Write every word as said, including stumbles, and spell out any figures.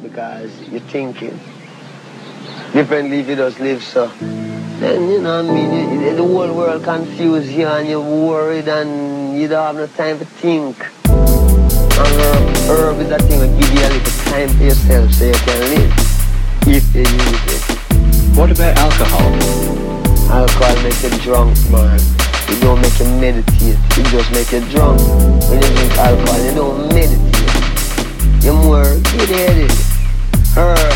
because you're thinking differently if you just live so. Then, you know what I mean, you, the whole world confused you and you're worried and you don't have no time to think. And herb, herb is a thing that give you a little time for yourself so you can live, if you use it. What about alcohol? Alcohol makes you drunk, man. It don't make you meditate, it just make you drunk. When you drink alcohol, you don't meditate. You're more, get at it. Herb.